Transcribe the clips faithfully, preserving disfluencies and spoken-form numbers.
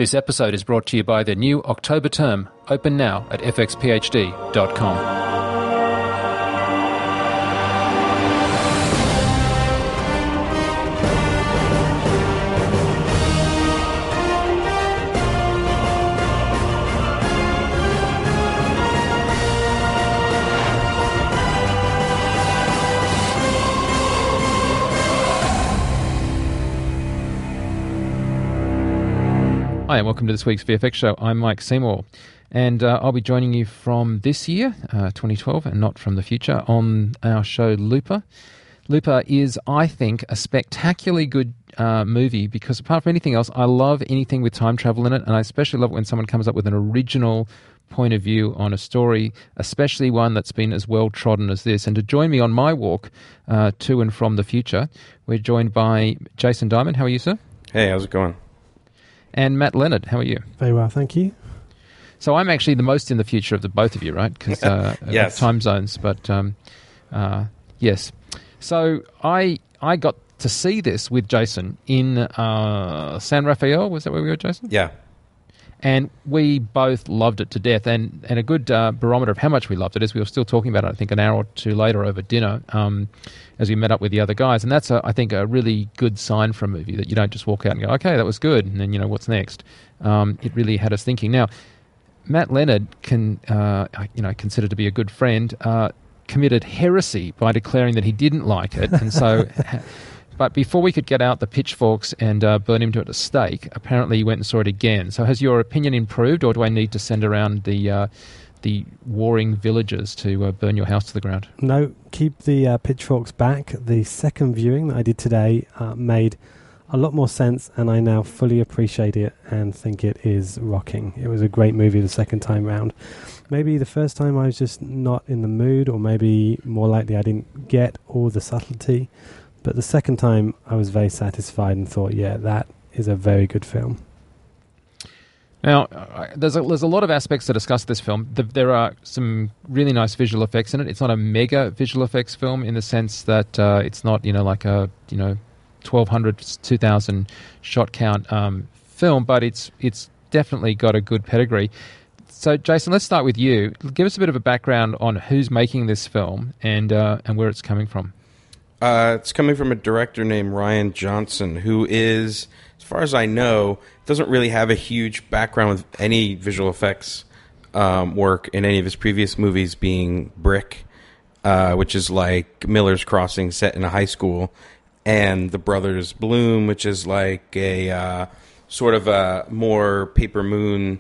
This episode is brought to you by the new October term, open now at f x p h d dot com. Hi, and welcome to this week's V F X show. I'm Mike Seymour, and uh, I'll be joining you from this year, uh, twenty twelve, and not from the future, on our show Looper. Looper is, I think, a spectacularly good uh, movie because, apart from anything else, I love anything with time travel in it, and I especially love it when someone comes up with an original point of view on a story, especially one that's been as well trodden as this. And to join me on my walk uh, to and from the future, we're joined by Jason Diamond. How are you, sir? Hey, how's it going? And Matt Leonard, how are you? Very well, thank you. So I'm actually the most in the future of the both of you, right? Because uh, yes. time zones, but um, uh, yes. So I I got to see this with Jason in uh, San Rafael. Was that where we were, Jason? Yeah. And we both loved it to death. And, and a good uh, barometer of how much we loved it is we were still talking about it, I think, an hour or two later over dinner um, as we met up with the other guys. And that's, a, I think, a really good sign for a movie, that you don't just walk out and go, okay, that was good, and then, you know, what's next? Um, it really had us thinking. Now, Matt Leonard, can, uh, you know, considered to be a good friend, uh, committed heresy by declaring that he didn't like it. And so... But before we could get out the pitchforks and uh, burn him to at a stake, apparently he went and saw it again. So has your opinion improved, or do I need to send around the uh, the warring villagers to uh, burn your house to the ground? No, keep the uh, pitchforks back. The second viewing that I did today uh, made a lot more sense, and I now fully appreciate it and think it is rocking. It was a great movie the second time round. Maybe the first time I was just not in the mood, or maybe more likely I didn't get all the subtlety. But the second time, I was very satisfied and thought, yeah, that is a very good film. Now, uh, there's a, there's a lot of aspects to discuss this film. The, there are some really nice visual effects in it. It's not a mega visual effects film in the sense that uh, it's not, you know, like a, you know, twelve hundred, two thousand shot count um, film, but it's it's definitely got a good pedigree. So, Jason, let's start with you. Give us a bit of a background on who's making this film and uh, and where it's coming from. Uh, it's coming from a director named Rian Johnson, who is, as far as I know, doesn't really have a huge background with any visual effects um, work in any of his previous movies, being Brick, uh, which is like Miller's Crossing set in a high school, and The Brothers Bloom, which is like a uh, sort of a more Paper Moon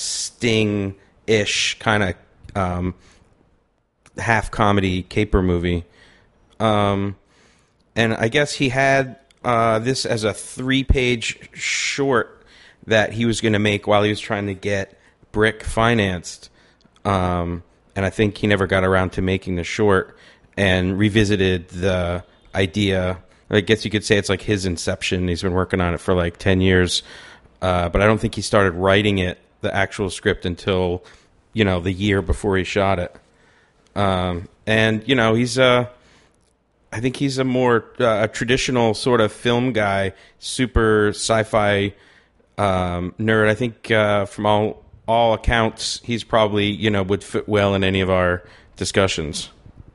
Sting-ish kind of um, half-comedy caper movie. Um... And I guess he had uh, this as a three-page short that he was going to make while he was trying to get Brick financed. Um, and I think he never got around to making the short and revisited the idea. I guess you could say it's like his inception. He's been working on it for like ten years. Uh, but I don't think he started writing it, the actual script, until, you know, the year before he shot it. Um, and, you know, he's... Uh, I think he's a more uh, a traditional sort of film guy, super sci-fi um, nerd. I think uh, from all all accounts, he's probably, you know, would fit well in any of our discussions.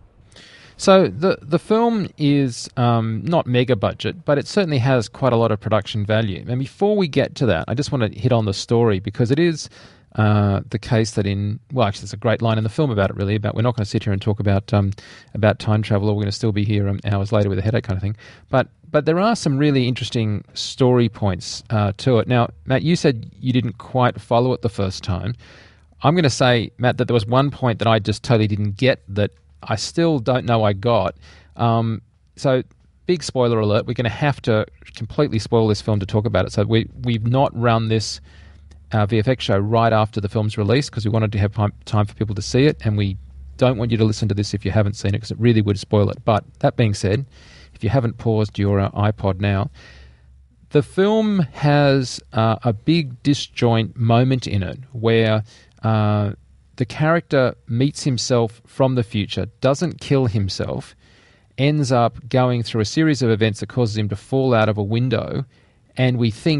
So the the film is um, not mega budget, but it certainly has quite a lot of production value. And before we get to that, I just want to hit on the story, because it is uh, the case that in, well, actually there's a great line in the film about it, really, about we're not going to sit here and talk about um, about time travel, or we're going to still be here um, hours later with a headache kind of thing. But but there are some really interesting story points uh, to it. Now, Matt, you said you didn't quite follow it the first time. I'm going to say, Matt, that there was one point that I just totally didn't get that I still don't know I got. Um, so, big spoiler alert, we're going to have to completely spoil this film to talk about it. So we, we've not run this uh, V F X show right after the film's release, because we wanted to have time for people to see it, and we don't want you to listen to this if you haven't seen it, because it really would spoil it. But that being said, if you haven't paused your uh, iPod now, the film has uh, a big disjoint moment in it where uh, the character meets himself from the future, doesn't kill himself, ends up going through a series of events that causes him to fall out of a window, and we think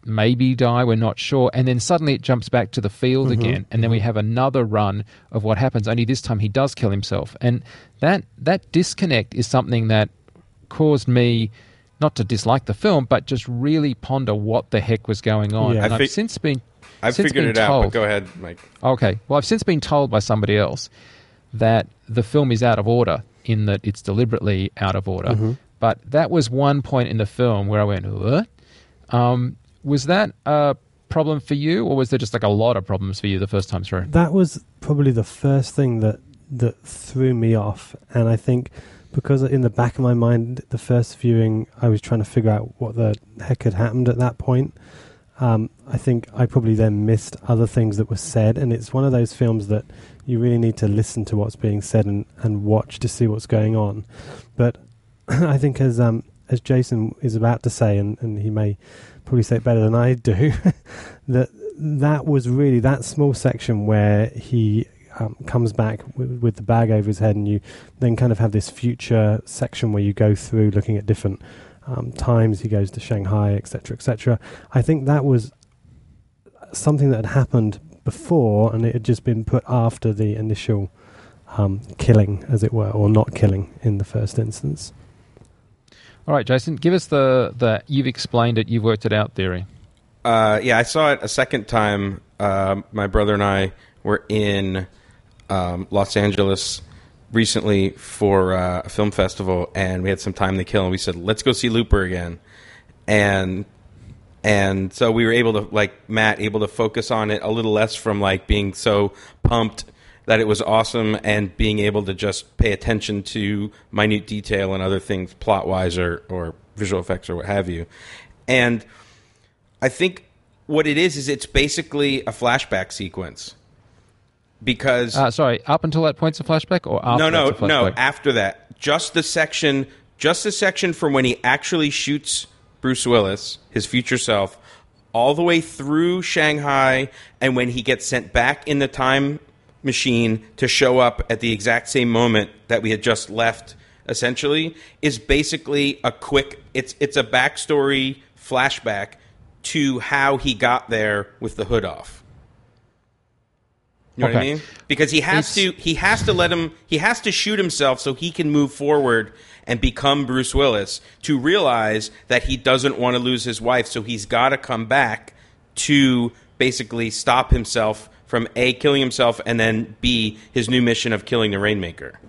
maybe die, we're not sure, and then suddenly it jumps back to the field Mm-hmm, again, and then we mm-hmm. have another run of what happens, only this time he does kill himself. And that that disconnect is something that caused me not to dislike the film, but just really ponder what the heck was going on. Yeah. And I I've fi- since been I've since figured been it out, told, but go ahead, Mike. Okay, well, I've since been told by somebody else that the film is out of order, in that it's deliberately out of order. Mm-hmm. But that was one point in the film where I went, what? Um, was that a problem for you, or was there just like a lot of problems for you the first time through? That was probably the first thing that that threw me off, and I think because in the back of my mind, the first viewing, I was trying to figure out what the heck had happened at that point. Um, I think I probably then missed other things that were said, and it's one of those films that you really need to listen to what's being said and, and watch to see what's going on. But I think as um, as Jason is about to say, and, and he may probably say it better than I do, that that was really that small section where he um, comes back with, with the bag over his head, and you then kind of have this future section where you go through looking at different Um, times he goes to Shanghai, et cetera, et cetera. I think that was something that had happened before, and it had just been put after the initial um, killing, as it were, or not killing in the first instance. All right, Jason, give us the, the you've explained it, you've worked it out theory. Uh, yeah, I saw it a second time. Uh, my brother and I were in um, Los Angeles recently for uh, a film festival, and we had some time to kill, and we said, let's go see Looper again. And and so we were able to, like Matt, able to focus on it a little less from like being so pumped that it was awesome and being able to just pay attention to minute detail and other things plot-wise or, or visual effects or what have you. And I think what it is is it's basically a flashback sequence. Because uh, sorry, up until that point's a flashback, or after? no, no, that's a no. flashback? After that, just the section, just the section from when he actually shoots Bruce Willis, his future self, all the way through Shanghai, and when he gets sent back in the time machine to show up at the exact same moment that we had just left. Essentially, is basically a quick. It's it's a backstory flashback to how he got there with the hood off. You know Okay. what I mean? Because he has It's- to he has to let him he has to shoot himself so he can move forward and become Bruce Willis, to realize that he doesn't want to lose his wife, so he's got to come back to basically stop himself from A, killing himself, and then B, his new mission of killing the Rainmaker.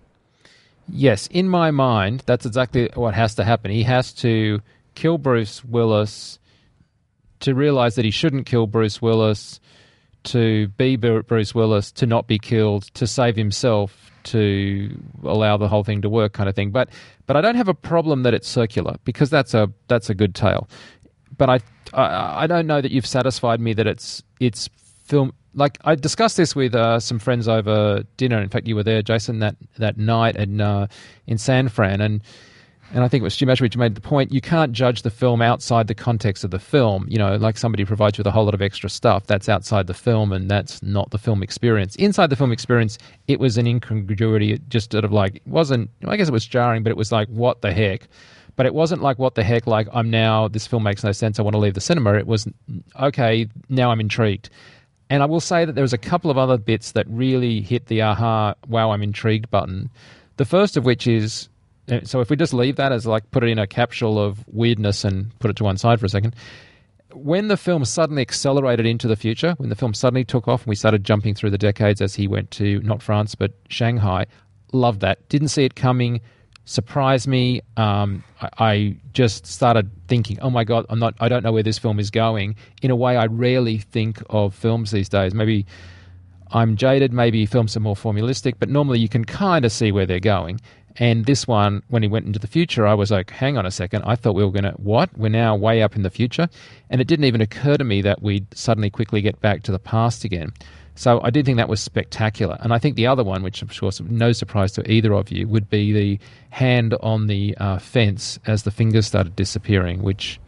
Yes, in my mind, that's exactly what has to happen. He has to kill Bruce Willis to realize that he shouldn't kill Bruce Willis, to be Bru- Bruce Willis, to not be killed, to save himself, to allow the whole thing to work, kind of thing. But but I don't have a problem that it's circular, because that's a that's a good tale. But I I, I don't know that you've satisfied me that it's it's film. Like, I discussed this with uh, some friends over dinner. In fact, you were there, Jason, that that night in uh, in San Fran, and and I think it was Stu Matchwich who made the point: you can't judge the film outside the context of the film. You know, like somebody provides you with a whole lot of extra stuff, that's outside the film, and that's not the film experience. Inside the film experience, it was an incongruity. It just sort of like, it wasn't, I guess it was jarring, but it was like, what the heck? But it wasn't like, what the heck, like, I'm now, this film makes no sense, I want to leave the cinema. It was, okay, now I'm intrigued. And I will say that there was a couple of other bits that really hit the aha, wow, I'm intrigued button. The first of which is, so if we just leave that as like, put it in a capsule of weirdness and put it to one side for a second, when the film suddenly accelerated into the future, when the film suddenly took off and we started jumping through the decades as he went to, not France, but Shanghai, loved that. Didn't see it coming, surprised me. Um, I, I just started thinking, oh my God, I'm not, I don't know where this film is going, in a way I rarely think of films these days. Maybe I'm jaded, maybe films are more formalistic, but normally you can kind of see where they're going. And this one, when he went into the future, I was like, hang on a second, I thought we were going to, what? We're now way up in the future? And it didn't even occur to me that we'd suddenly quickly get back to the past again. So I did think that was spectacular. And I think the other one, which of course no surprise to either of you, would be the hand on the uh, fence as the fingers started disappearing, which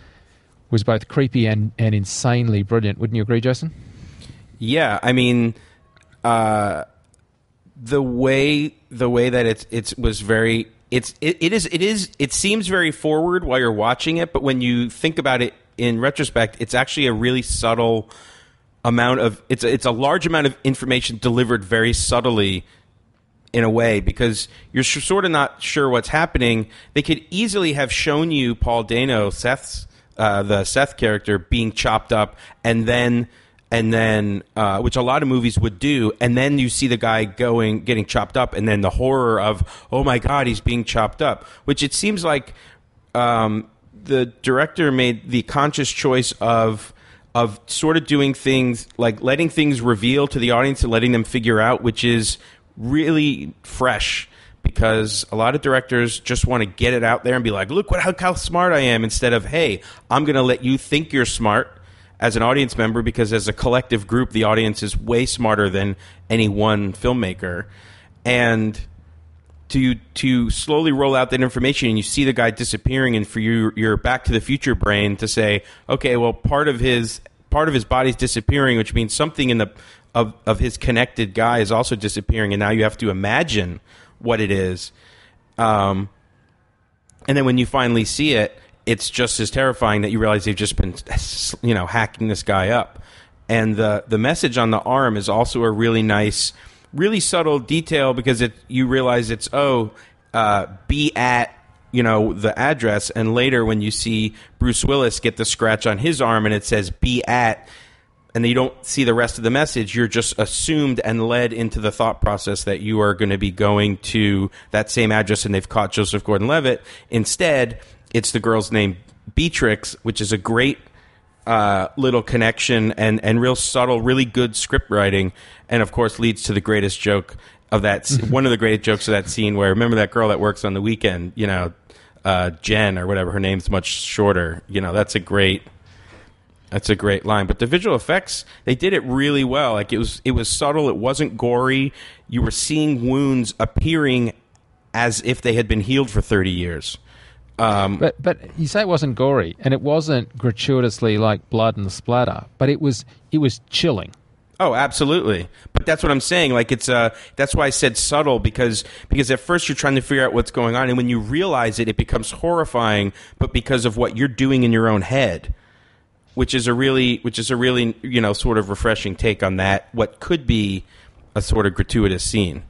was both creepy and, and insanely brilliant. Wouldn't you agree, Jason? Yeah, I mean, uh, the way the way that it's it was very it's it, it is it is it seems very forward while you're watching it, but when you think about it in retrospect, it's actually a really subtle amount of it's a, it's a large amount of information delivered very subtly in a way, because you're sh- sort of not sure what's happening. They could easily have shown you Paul Dano, Seth's uh, the Seth character, being chopped up, and then and then uh, which a lot of movies would do, and then you see the guy going getting chopped up, and then the horror of, oh my God, he's being chopped up, which it seems like um, the director made the conscious choice of of sort of doing things like letting things reveal to the audience and letting them figure out, which is really fresh, because a lot of directors just want to get it out there and be like, look what how, how smart I am, instead of, hey, I'm going to let you think you're smart as an audience member, because as a collective group, the audience is way smarter than any one filmmaker. And to to slowly roll out that information, and you see the guy disappearing, and for you, your Back to the Future brain to say, okay, well, part of his part of his body's disappearing, which means something in the of of his connected guy is also disappearing, and now you have to imagine what it is. Um, and then when you finally see it, it's just as terrifying that you realize they've just been, you know, hacking this guy up. And the the message on the arm is also a really nice, really subtle detail, because it you realize it's, oh, uh, be at, you know, the address. And later when you see Bruce Willis get the scratch on his arm and it says be at, and then you don't see the rest of the message, you're just assumed and led into the thought process that you are going to be going to that same address and they've caught Joseph Gordon-Levitt. Instead, it's the girl's name, Beatrix, which is a great uh, little connection and, and real subtle, really good script writing, and of course leads to the greatest joke of that, one of the great jokes of that scene, where, remember that girl that works on the weekend, you know, uh, Jen or whatever, her name's much shorter, you know, that's a great... That's a great line. But the visual effects, they did it really well. Like, it was it was subtle. It wasn't gory. You were seeing wounds appearing as if they had been healed for thirty years. Um, but but you say it wasn't gory, and it wasn't gratuitously like blood and splatter, but it was it was chilling. Oh, absolutely. But that's what I'm saying. Like, it's uh, that's why I said subtle, because because at first you're trying to figure out what's going on, and when you realize it, it becomes horrifying. But because of what you're doing in your own head. Which is a really, which is a really, you know, sort of refreshing take on that. What could be a sort of gratuitous scene.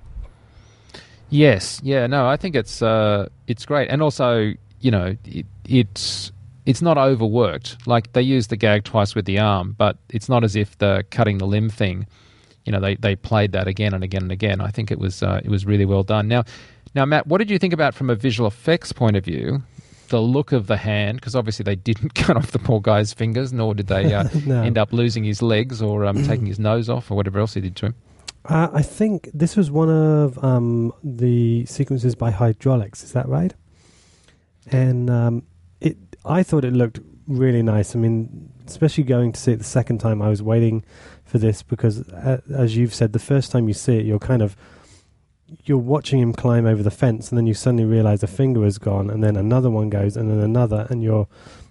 Yes, yeah, no, I think it's uh, it's great, and also, you know, it, it's it's not overworked. Like, they use the gag twice with the arm, but it's not as if the cutting the limb thing, you know, they, they played that again and again and again. I think it was uh, it was really well done. Now, now, Matt, what did you think about from a visual effects point of view? The look of the hand, because obviously they didn't cut off the poor guy's fingers, nor did they uh, no. end up losing his legs or um, taking his nose off or whatever else he did to him. Uh, I think this was one of um, the sequences by hydraulics. Is that right? And um, it, I thought it looked really nice. I mean, especially going to see it the second time, I was waiting for this because, uh, as you've said, the first time you see it, you're kind of you're watching him climb over the fence, and then you suddenly realize a finger is gone, and then another one goes, and then another, and you're,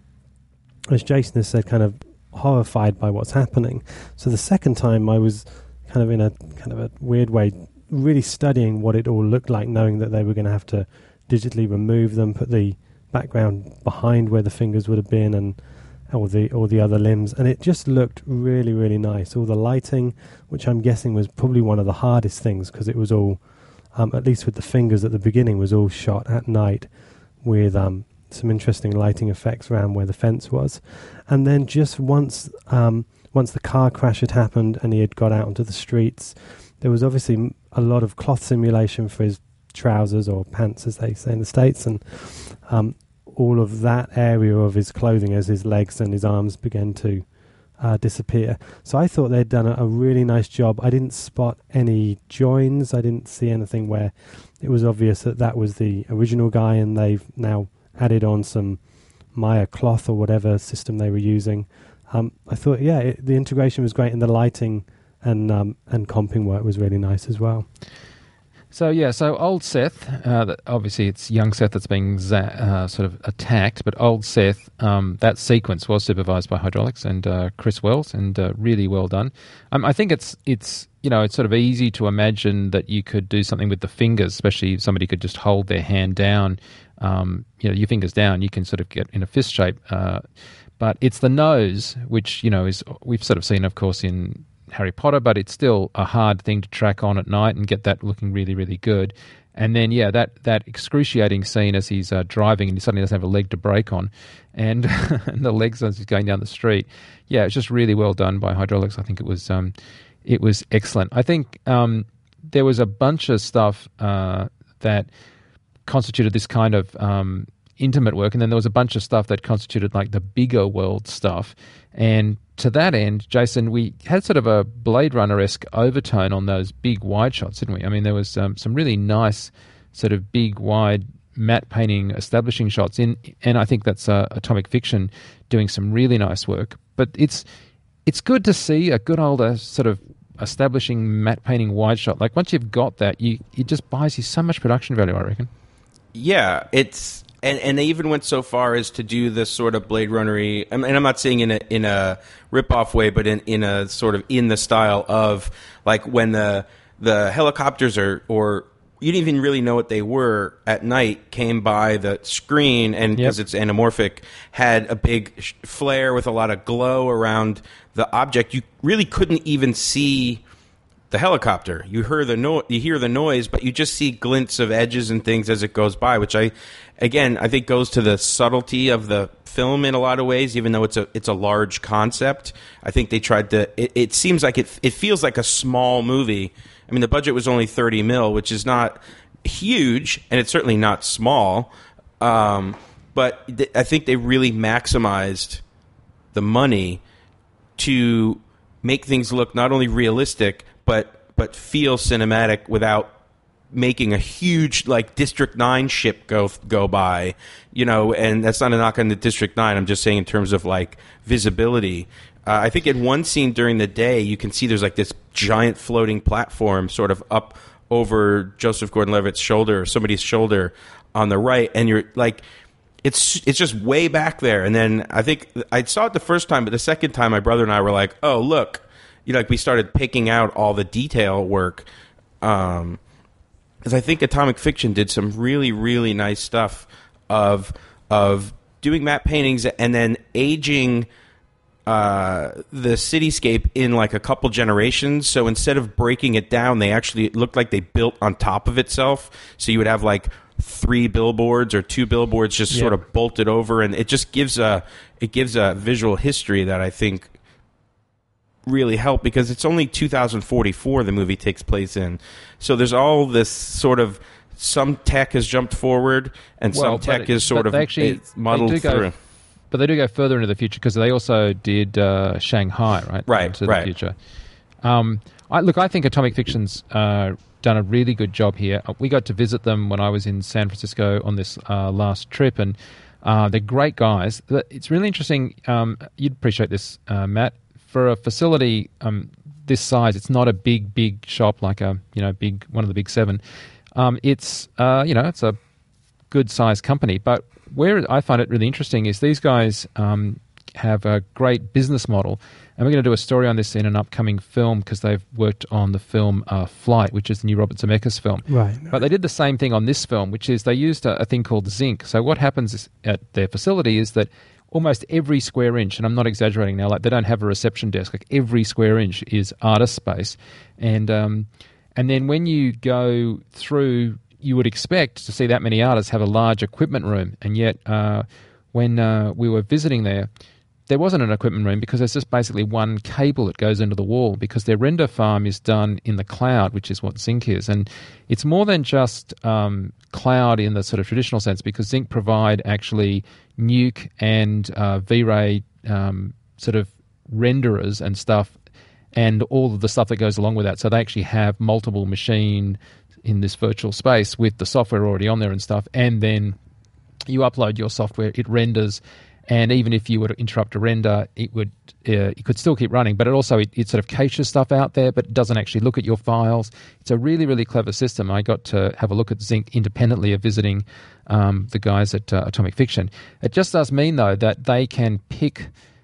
as Jason has said, kind of horrified by what's happening. So the second time I was kind of in a kind of a weird way really studying what it all looked like, knowing that they were going to have to digitally remove them, put the background behind where the fingers would have been, and or the or the other limbs, and it just looked really, really nice. All the lighting, which I'm guessing was probably one of the hardest things, because it was all Um, at least with the fingers at the beginning, was all shot at night with um, some interesting lighting effects around where the fence was. And then just once um, once the car crash had happened and he had got out onto the streets, there was obviously a lot of cloth simulation for his trousers, or pants as they say in the States, and um, all of that area of his clothing as his legs and his arms began to Uh, disappear. So I thought they'd done a, a really nice job. I didn't spot any joins. I didn't see anything where it was obvious that that was the original guy, and they've now added on some Maya cloth or whatever system they were using. Um, I thought, yeah, it, the integration was great, and the lighting and um, and comping work was really nice as well. So yeah, so old Seth, uh, that- obviously it's young Seth that's being za- uh, sort of attacked, but old Seth, um, that sequence was supervised by Hydraulics and uh, Chris Wells, and uh, really well done. Um, I think it's it's you know it's sort of easy to imagine that you could do something with the fingers, especially if somebody could just hold their hand down, um, you know, your fingers down, you can sort of get in a fist shape. Uh, but it's the nose, which you know is we've sort of seen, of course, in Harry Potter, but it's still a hard thing to track on at night and get that looking really, really good. And then, yeah, that, that excruciating scene as he's uh, driving and he suddenly doesn't have a leg to brake on, and, and the legs as he's going down the street. Yeah, it's just really well done by Hydraulics. I think it was um, it was excellent. I think um, there was a bunch of stuff uh, that constituted this kind of um, intimate work, and then there was a bunch of stuff that constituted like the bigger world stuff. And to that end, Jason, we had sort of a Blade Runner-esque overtone on those big wide shots, didn't we? I mean, there was um, some really nice sort of big wide matte painting establishing shots in, and I think that's uh, Atomic Fiction doing some really nice work. But it's it's good to see a good old uh, sort of establishing matte painting wide shot. Like once you've got that, you it just buys you so much production value, I reckon. Yeah, it's and and they even went so far as to do this sort of Blade Runner-y, and I'm not saying in a in a rip-off way, but in, in a sort of in the style of like when the the helicopters are, or you didn't even really know what they were at night, came by the screen, and because yep. it's anamorphic, had a big sh- flare with a lot of glow around the object. You really couldn't even see the helicopter. You hear the no- you hear the noise, but you just see glints of edges and things as it goes by, which I, again, I think goes to the subtlety of the film in a lot of ways. Even though it's a it's a large concept, I think they tried to. It, it seems like it it feels like a small movie. I mean, the budget was only thirty mil, which is not huge, and it's certainly not small. Um, but th- I think they really maximized the money to make things look not only realistic, but but feel cinematic without making a huge like District nine ship go go by, you know. And that's not a knock on the District nine. I'm just saying in terms of like visibility. Uh, I think in one scene during the day, you can see there's like this giant floating platform sort of up over Joseph Gordon-Levitt's shoulder, or somebody's shoulder on the right, and you're like, it's it's just way back there. And then I think I saw it the first time, but the second time, my brother and I were like, oh, look. You know, like we started picking out all the detail work. Um, because I think Atomic Fiction did some really, really nice stuff of of doing matte paintings and then aging uh, the cityscape in like a couple generations. So instead of breaking it down, they actually it looked like they built on top of itself. So you would have like three billboards or two billboards just yeah. sort of bolted over, and it just gives a it gives a visual history that I think really help, because it's only two thousand forty-four the movie takes place in. So there's all this sort of, some tech has jumped forward and well, some tech it, is sort of actually, muddled through. Go, but they do go further into the future, because they also did uh, Shanghai, right? Right, into right. the future. Um, I, look, I think Atomic Fiction's uh, done a really good job here. We got to visit them when I was in San Francisco on this uh, last trip, and uh, they're great guys. It's really interesting. Um, you'd appreciate this, uh, Matt. For a facility um, this size, it's not a big, big shop like a you know big one of the big seven. Um, it's uh, you know it's a good sized company, but where I find it really interesting is these guys um, have a great business model, and we're going to do a story on this in an upcoming film, because they've worked on the film uh, Flight, which is the new Robert Zemeckis film. Right. But they did the same thing on this film, which is they used a, a thing called zinc. So what happens at their facility is that almost every square inch, and I'm not exaggerating now, like they don't have a reception desk, like every square inch is artist space. And um, and then when you go through, you would expect to see that many artists have a large equipment room. And yet uh, when uh, we were visiting there, there wasn't an equipment room, because there's just basically one cable that goes into the wall, because their render farm is done in the cloud, which is what Zinc is. And it's more than just um, cloud in the sort of traditional sense, because Zinc provide actually Nuke and uh, V-Ray um, sort of renderers and stuff, and all of the stuff that goes along with that. So they actually have multiple machine in this virtual space with the software already on there and stuff, and then you upload your software, it renders, And even if you were to interrupt a render, it would uh, it could still keep running. But it also it, it sort of caches stuff out there, but it doesn't actually look at your files. It's a really, really clever system. I got to have a look at Zynq independently of visiting um, the guys at uh, Atomic Fiction. It just does mean, though, that they can pick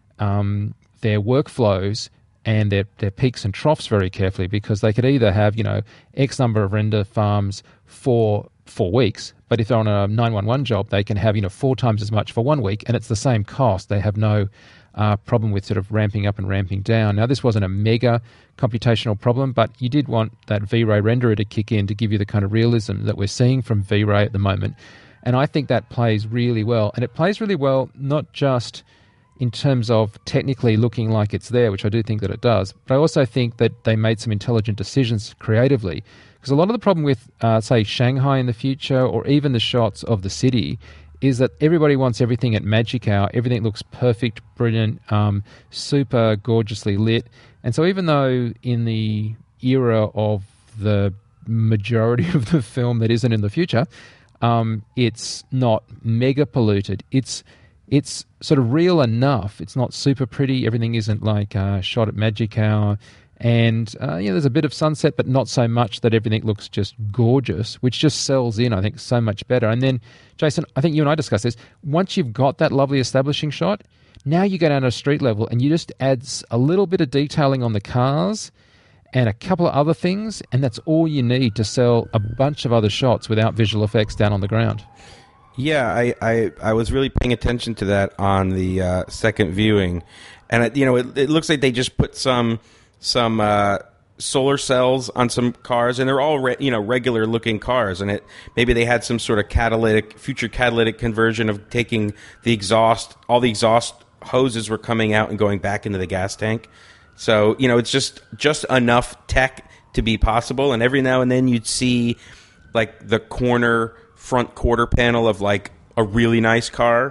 um, their workflows and their, their peaks and troughs very carefully, because they could either have, you know, X number of render farms for four weeks, but if they're on a nine one one job, they can have, you know, four times as much for one week, and it's the same cost. They have no uh, problem with sort of ramping up and ramping down. Now, this wasn't a mega computational problem, but you did want that V-Ray renderer to kick in to give you the kind of realism that we're seeing from V-Ray at the moment. And I think that plays really well. And it plays really well not just in terms of technically looking like it's there, which I do think that it does, but I also think that they made some intelligent decisions creatively. Because a lot of the problem with, uh, say, Shanghai in the future, or even the shots of the city, is that everybody wants everything at magic hour. Everything looks perfect, brilliant, um, super gorgeously lit. And so even though in the era of the majority of the film that isn't in the future, um, it's not mega polluted, it's it's sort of real enough. It's not super pretty. Everything isn't like uh, shot at magic hour. And uh, you know, there's a bit of sunset, but not so much that everything looks just gorgeous, which just sells in, I think, so much better. And then, Jason, I think you and I discussed this. Once you've got that lovely establishing shot, now you go down to a street level and you just add a little bit of detailing on the cars and a couple of other things, and that's all you need to sell a bunch of other shots without visual effects down on the ground. Yeah, I, I, I was really paying attention to that on the uh, second viewing, and it, you know, it, it looks like they just put some some uh, solar cells on some cars, and they're all re- you know regular looking cars, and it maybe they had some sort of catalytic future catalytic conversion of taking the exhaust, all the exhaust hoses were coming out and going back into the gas tank. So you know, it's just just enough tech to be possible, and every now and then you'd see like the corner front quarter panel of like a really nice car,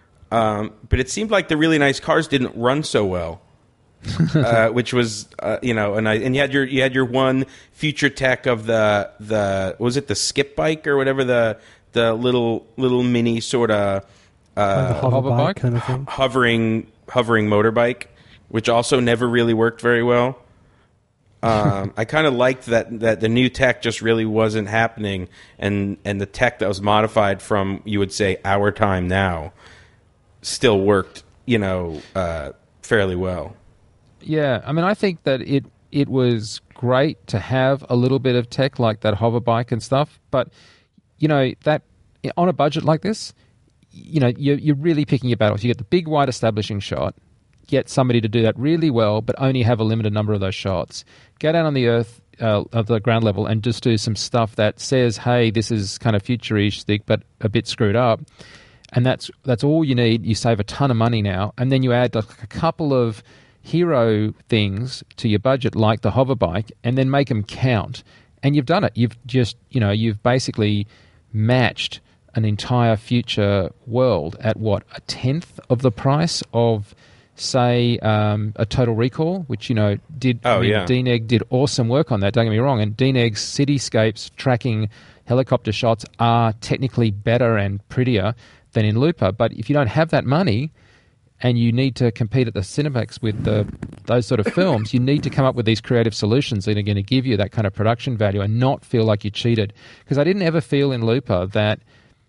um, but it seemed like the really nice cars didn't run so well, uh, which was uh, you know, and I and you had your you had your one future tech of the the was it the skip bike or whatever, the the little little mini sort of uh, like hover bike kind of thing, hovering hovering motorbike, which also never really worked very well. um, I kind of liked that, that the new tech just really wasn't happening, and, and the tech that was modified from, you would say, our time now still worked, you know, uh, fairly well. Yeah, I mean, I think that it it was great to have a little bit of tech like that hover bike and stuff, but, you know, that on a budget like this, you know, you're, you're really picking your battles. You get the big, wide establishing shot, get somebody to do that really well, but only have a limited number of those shots. Go down on the earth, uh, at the ground level, and just do some stuff that says, hey, this is kind of futuristic, but a bit screwed up. And that's that's all you need. You save a ton of money now. And then you add like a couple of hero things to your budget, like the hover bike, and then make them count. And you've done it. You've just, you know, you've basically matched an entire future world at what, a tenth of the price of, say, um, a Total Recall, which, you know, did, oh, I mean, yeah. D N E G did awesome work on that, don't get me wrong, and D N E G's cityscapes tracking helicopter shots are technically better and prettier than in Looper, but if you don't have that money and you need to compete at the Cinemax with the, those sort of films, you need to come up with these creative solutions that are going to give you that kind of production value and not feel like you cheated. Because I didn't ever feel in Looper that,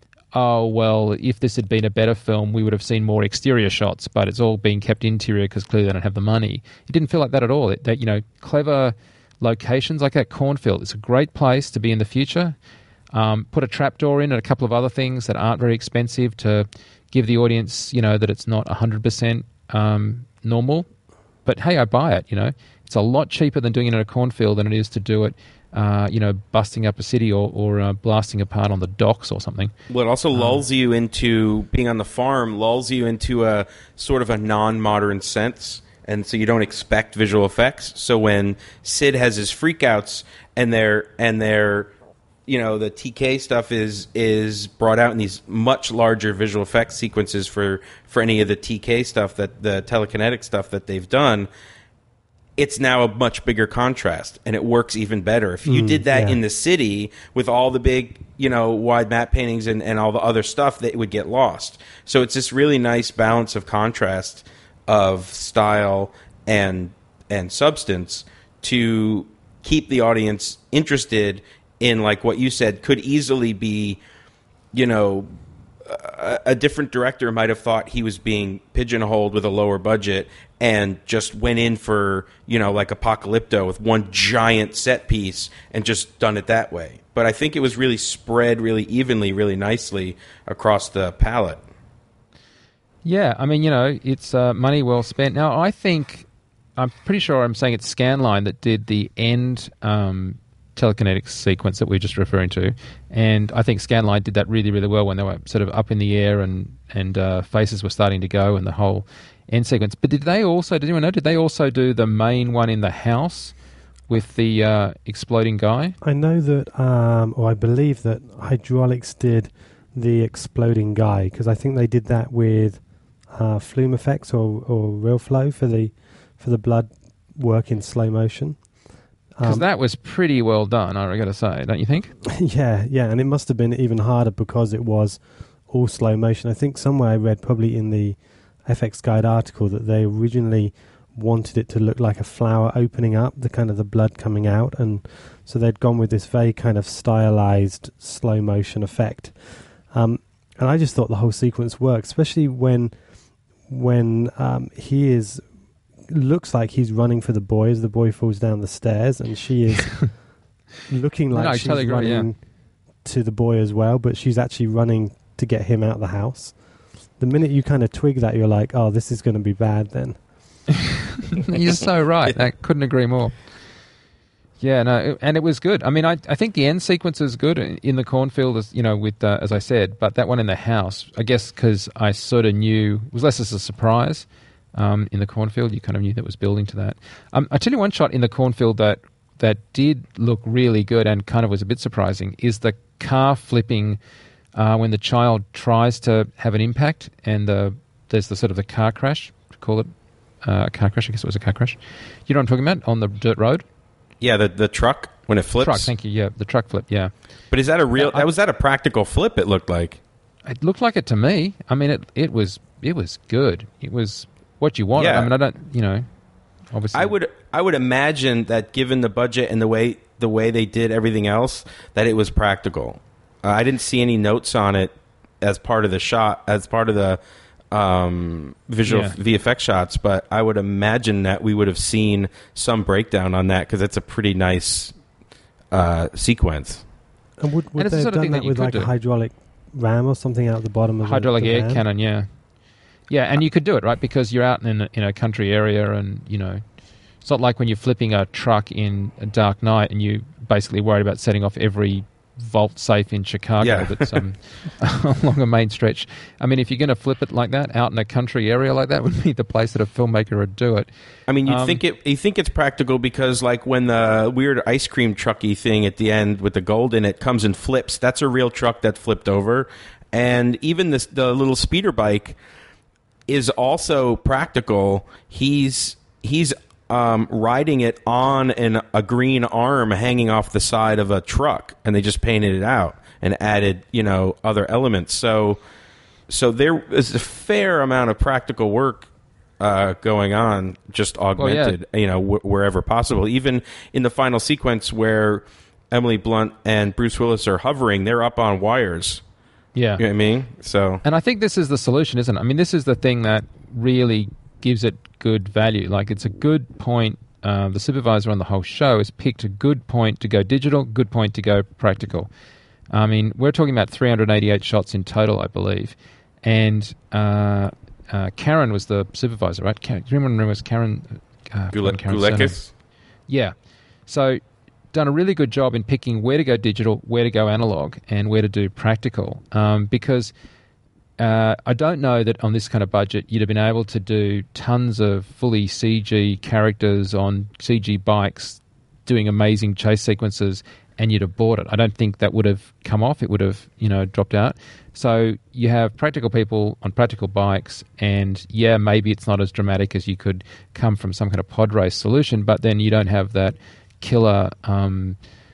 oh, well, if this had been a better film, we would have seen more exterior shots, but it's all being kept interior because clearly they don't have the money. It didn't feel like that at all. It, that, you know, clever locations like that cornfield, it's a great place to be in the future. Um, put a trapdoor in and a couple of other things that aren't very expensive to give the audience, you know, that it's not one hundred percent um, normal. But, hey, I buy it, you know. It's a lot cheaper than doing it in a cornfield than it is to do it Uh, you know, busting up a city or, or uh, blasting apart on the docks or something. Well, it also um, lulls you into being on the farm, lulls you into a sort of a non-modern sense, and so you don't expect visual effects. So when Sid has his freakouts and they're and they're, you know, the T K stuff is is brought out in these much larger visual effects sequences for for any of the T K stuff, that the telekinetic stuff that they've done. it's now a much bigger contrast, and it works even better. If you mm, did that yeah. in the city with all the big, you know, wide matte paintings and, and all the other stuff, that would get lost. So it's this really nice balance of contrast of style and and substance to keep the audience interested in, like what you said, could easily be, you know, a, a different director might have thought he was being pigeonholed with a lower budget and just went in for, you know, like Apocalypto with one giant set piece and just done it that way. But I think it was really spread really evenly, really nicely across the palette. Yeah, I mean, you know, it's uh, money well spent. Now, I think, I'm pretty sure I'm saying it's Scanline that did the end um, telekinetic sequence that we we're just referring to. And I think Scanline did that really, really well when they were sort of up in the air and, and uh, faces were starting to go and the whole end sequence. But did they also, did anyone know, did they also do the main one in the house with the uh, exploding guy? I know that, um, or I believe that Hydraulics did the exploding guy, because I think they did that with uh, Flume Effects or, or Real Flow for the for the blood work in slow motion. Because um, that was pretty well done, I got to say, don't you think? yeah, yeah, and it must have been even harder because it was all slow motion. I think somewhere I read, probably in the F X Guide article, that they originally wanted it to look like a flower opening up, the kind of the blood coming out, and so they'd gone with this very kind of stylized slow motion effect. Um, and I just thought the whole sequence worked, especially when when um, he is looks like he's running for the boy as the boy falls down the stairs, and she is looking like no, she's totally agree, running yeah. to the boy as well, but she's actually running to get him out of the house. The minute you kind of twig that, you're like, oh, this is going to be bad then. You're so right. I couldn't agree more. Yeah, no, and it was good. I mean, I I think the end sequence is good in the cornfield, as you know, with uh, as I said, but that one in the house, I guess, because I sort of knew it was less as a surprise. Um, in the cornfield, you kind of knew that was building to that. Um, I tell you one shot in the cornfield that that did look really good and kind of was a bit surprising is the car flipping uh, when the child tries to have an impact, and the there's the sort of the car crash. Call it uh, a car crash. I guess it was a car crash. You know what I'm talking about on the dirt road. Yeah, the the truck when it flips. Truck, thank you. Yeah, the truck flip. Yeah. But is that a real? Uh, that was that a practical flip? It looked like. It looked like it to me. I mean, it it was it was good. It was what you wanted. Yeah. I mean, I don't, you know, obviously. I would I would imagine that given the budget and the way the way they did everything else, that it was practical. Uh, I didn't see any notes on it as part of the shot, as part of the um, visual yeah. V F X shots, but I would imagine that we would have seen some breakdown on that because it's a pretty nice uh, sequence. And would, would and they have the done that, that with like do. a hydraulic ram or something out the bottom of hydraulic the, the air van? cannon? Yeah, yeah, and you could do it right because you're out in a, in a country area, and you know, it's not like when you're flipping a truck in a dark night and you basically worried about setting off every vault safe in Chicago yeah. that's um, along a main stretch. I mean, if you're going to flip it like that out in a country area like that, would be the place that a filmmaker would do it. I mean, you um, think it you think it's practical because, like, when the weird ice cream trucky thing at the end with the gold in it comes and flips, that's a real truck that flipped over, and even this the little speeder bike is also practical. He's he's Um, riding it on an, a green arm hanging off the side of a truck, and they just painted it out and added, you know, other elements. So, so there is a fair amount of practical work uh, going on, just augmented, well, yeah. you know, wh- wherever possible. Even in the final sequence where Emily Blunt and Bruce Willis are hovering, they're up on wires. Yeah, you know what I mean. So, and I think this is the solution, isn't it? I mean, this is the thing that really gives it good value. Like, it's a good point. Uh, the supervisor on the whole show has picked a good point to go digital, good point to go practical. I mean, we're talking about three hundred eighty-eight shots in total, I believe. And uh, uh, Karen was the supervisor, right? Karen, do you remember it was Karen? Uh, Gule- Gulekis? Yeah. So, done a really good job in picking where to go digital, where to go analog, and where to do practical. Um, because Uh, I don't know that on this kind of budget you'd have been able to do tons of fully C G characters on C G bikes doing amazing chase sequences and you'd have bought it. I don't think that would have come off. It would have, you know, dropped out. So you have practical people on practical bikes, and yeah, maybe it's not as dramatic as you could come from some kind of pod race solution, but then you don't have that killer um,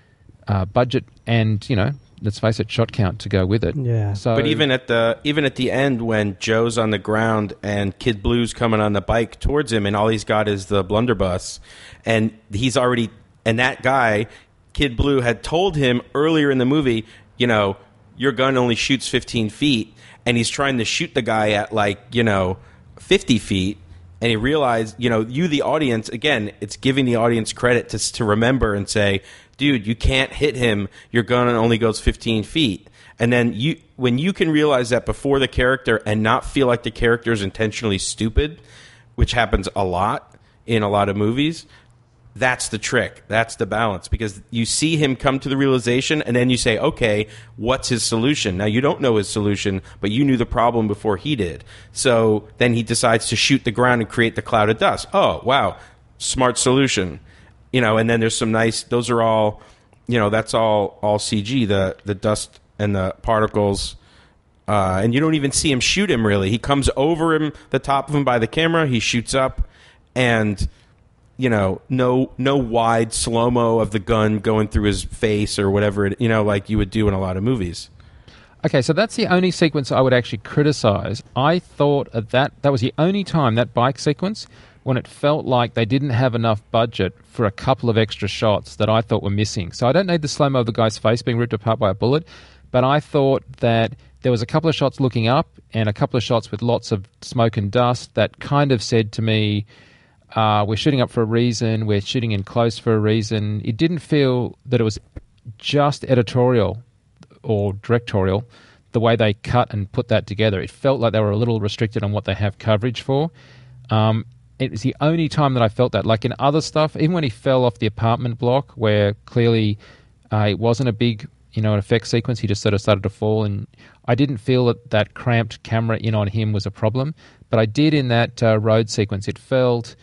uh, budget and, you know, let's face it, shot count to go with it. Yeah. So, but even at the even at the end, when Joe's on the ground and Kid Blue's coming on the bike towards him, and all he's got is the blunderbuss, and he's already and that guy, Kid Blue, had told him earlier in the movie, you know, your gun only shoots fifteen feet, and he's trying to shoot the guy at like, you know, fifty feet, and he realized, you know, you the audience, again, it's giving the audience credit to to remember and say, dude, you can't hit him. Your gun only goes fifteen feet. And then you, when you can realize that before the character and not feel like the character is intentionally stupid, which happens a lot in a lot of movies, that's the trick. That's the balance. Because you see him come to the realization, and then you say, okay, what's his solution? Now, you don't know his solution, but you knew the problem before he did. So then he decides to shoot the ground and create the cloud of dust. Oh, wow, smart solution. You know, and then there's some nice, those are all, you know, that's all, all C G, the, the dust and the particles. Uh, and you don't even see him shoot him, really. He comes over him, the top of him by the camera, he shoots up, and, you know, no no wide slow-mo of the gun going through his face or whatever, it, you know, like you would do in a lot of movies. Okay, so that's the only sequence I would actually criticize. I thought of that, that was the only time, that bike sequence, when it felt like they didn't have enough budget for a couple of extra shots that I thought were missing. So I don't need the slow-mo of the guy's face being ripped apart by a bullet, but I thought that there was a couple of shots looking up and a couple of shots with lots of smoke and dust that kind of said to me, uh, we're shooting up for a reason, we're shooting in close for a reason. It didn't feel that it was just editorial or directorial, the way they cut and put that together. It felt like they were a little restricted on what they have coverage for. Um, It was the only time that I felt that. Like in other stuff, even when he fell off the apartment block, where clearly uh, it wasn't a big, you know, an effect sequence, he just sort of started to fall, and I didn't feel that that cramped camera in on him was a problem. But I did in that uh, road sequence. It felt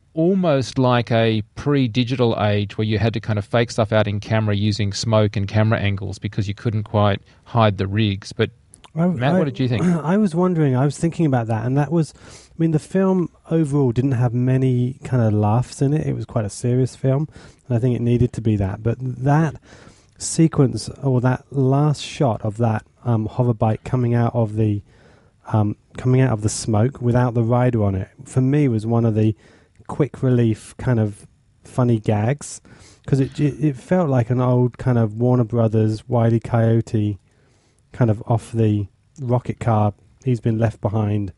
almost like a pre-digital age where you had to kind of fake stuff out in camera using smoke and camera angles because you couldn't quite hide the rigs. But I, Matt, I, what did you think? I was wondering, I was thinking about that, and that was, I mean, the film overall didn't have many kind of laughs in it. It was quite a serious film, and I think it needed to be that. But that sequence, or that last shot of that um, hover bike coming out of the um, coming out of the smoke without the rider on it, for me was one of the quick relief kind of funny gags, because it, it it felt like an old kind of Warner Brothers Wile E. Coyote kind of off the rocket car, he's been left behind,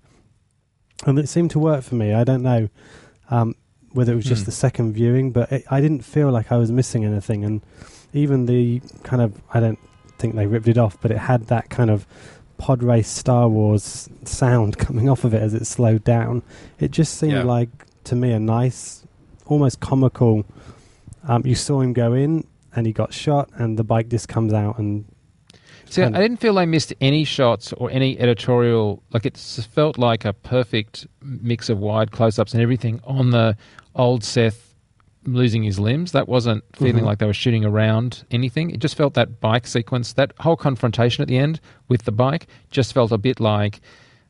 and it seemed to work for me. I don't know um, whether it was just hmm. the second viewing, but it, I didn't feel like I was missing anything. And even the kind of, I don't think they ripped it off, but it had that kind of pod race Star Wars sound coming off of it as it slowed down. It just seemed Yeah. like, to me, a nice, almost comical, um, you saw him go in and he got shot and the bike just comes out and See, I didn't feel they missed any shots or any editorial. Like, it felt like a perfect mix of wide close-ups and everything on the old Seth losing his limbs. That wasn't feeling Mm-hmm. like they were shooting around anything. It just felt that bike sequence, that whole confrontation at the end with the bike, just felt a bit like...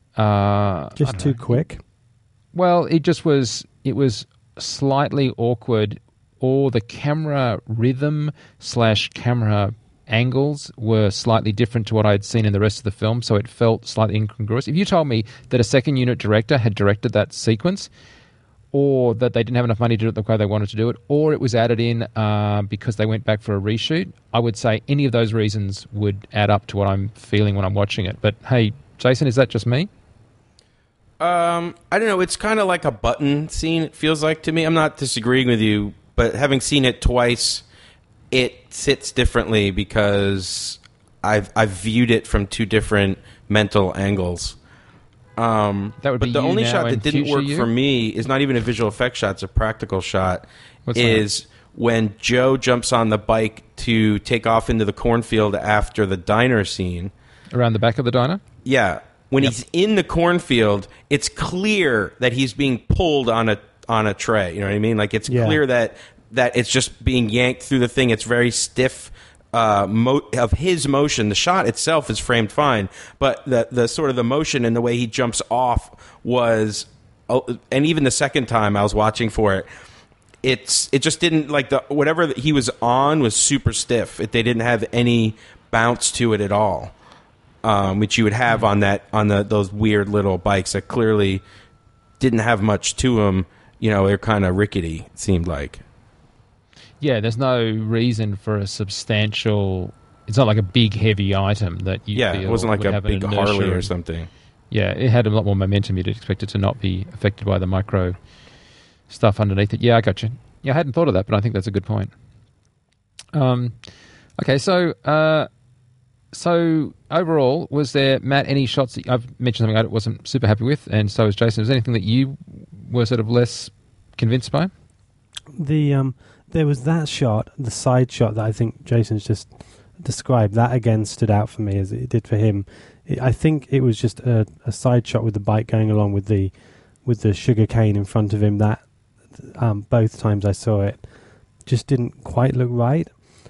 Uh, just too know. quick. Well, it just was... It was slightly awkward, or the camera rhythm slash camera angles were slightly different to what I had seen in the rest of the film, so it felt slightly incongruous. If you told me that a second unit director had directed that sequence, or that they didn't have enough money to do it the way they wanted to do it, or it was added in uh, because they went back for a reshoot, I would say any of those reasons would add up to what I'm feeling when I'm watching it. But hey, Jason, is that just me? Um, I don't know. It's kind of like a button scene, it feels like to me. I'm not disagreeing with you, but having seen it twice, it sits differently because I've I've viewed it from two different mental angles. Um, That would but be the you only now shot that and didn't future work you? for me is not even a visual effect shot; it's a practical shot. What's that? is when Joe jumps on the bike to take off into the cornfield after the diner scene. Around the back of the diner? Yeah. When Yep. he's in the cornfield, it's clear that he's being pulled on a on a tray. You know what I mean? Like, it's Yeah. clear that that it's just being yanked through the thing. It's very stiff. Uh, mo- of his motion, the shot itself is framed fine, but the the sort of the motion and the way he jumps off was, uh, and even the second time I was watching for it, it's it just didn't like the whatever that he was on was super stiff. It, they didn't have any bounce to it at all, um, which you would have on that on the those weird little bikes that clearly didn't have much to them. You know, they're kind of rickety. It seemed like. Yeah, there's no reason for a substantial. It's not like a big, heavy item that you. Yeah, feel it wasn't like would a have big an Harley inertia. or something. Yeah, it had a lot more momentum. You'd expect it to not be affected by the micro stuff underneath it. Yeah, I got you. Yeah, I hadn't thought of that, but I think that's a good point. Um, okay, so uh, so overall, was there, Matt, any shots that I've mentioned something I wasn't super happy with, and so was Jason? Was there anything that you were sort of less convinced by? The um, there was that shot, the side shot that I think Jason's just described. That again stood out for me as it did for him. It, I think it was just a, a side shot with the bike going along with the with the sugar cane in front of him. That um, both times I saw it just didn't quite look right.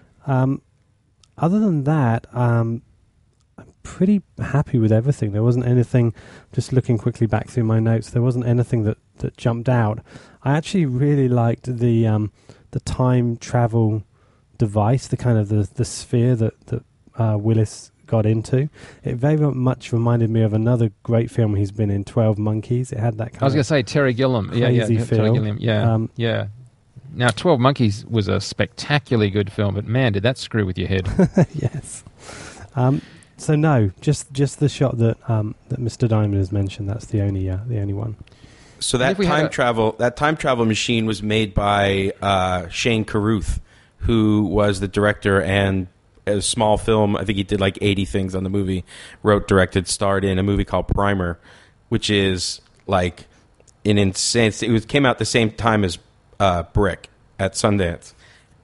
Um, other than that, um, I'm pretty happy with everything. There wasn't anything. Just looking quickly back through my notes, there wasn't anything that, that jumped out. I actually really liked the um, the time travel device, the kind of the, the sphere that that uh, Willis got into. It very much reminded me of another great film he's been in, twelve Monkeys. It had that kind I was of going to say Terry Gilliam. Yeah, yeah, crazy Terry feel. Gilliam. Yeah, Um, yeah. Now, twelve Monkeys was a spectacularly good film, but man, did that screw with your head. yes. Um, so no, just just the shot that um, that Mister Diamond has mentioned. That's the only uh, the only one. So And that if we had time a- travel that time travel machine was made by uh, Shane Carruth, who was the director and a small film. I think he did like eighty things on the movie. Wrote, directed, starred in a movie called Primer, which is like an insane. It was came out the same time as uh, Brick at Sundance,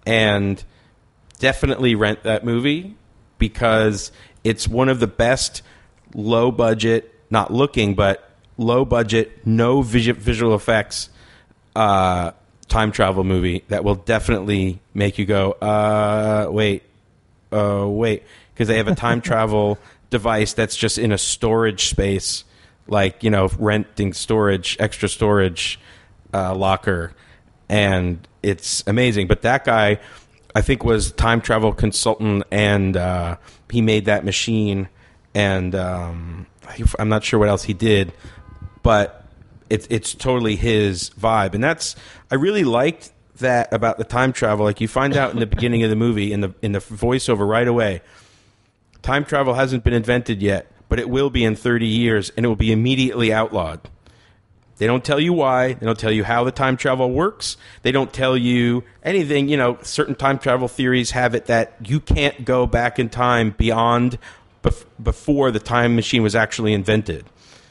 and definitely rent that movie because it's one of the best low budget, not looking, but low budget, no visu- visual effects uh, time travel movie that will definitely make you go, uh, wait, uh, wait, because they have a time travel device that's just in a storage space, like, you know, renting storage, extra storage uh, locker, and it's amazing. But that guy, I think, was time travel consultant, and uh, he made that machine, and um, I'm not sure what else he did, but it's it's totally his vibe, and that's I really liked that about the time travel. Like, you find out in the beginning of the movie, in the in the voiceover right away, time travel hasn't been invented yet, but it will be in thirty years, and it will be immediately outlawed. They don't tell you why. They don't tell you how the time travel works. They don't tell you anything. You know, certain time travel theories have it that you can't go back in time beyond bef- before the time machine was actually invented.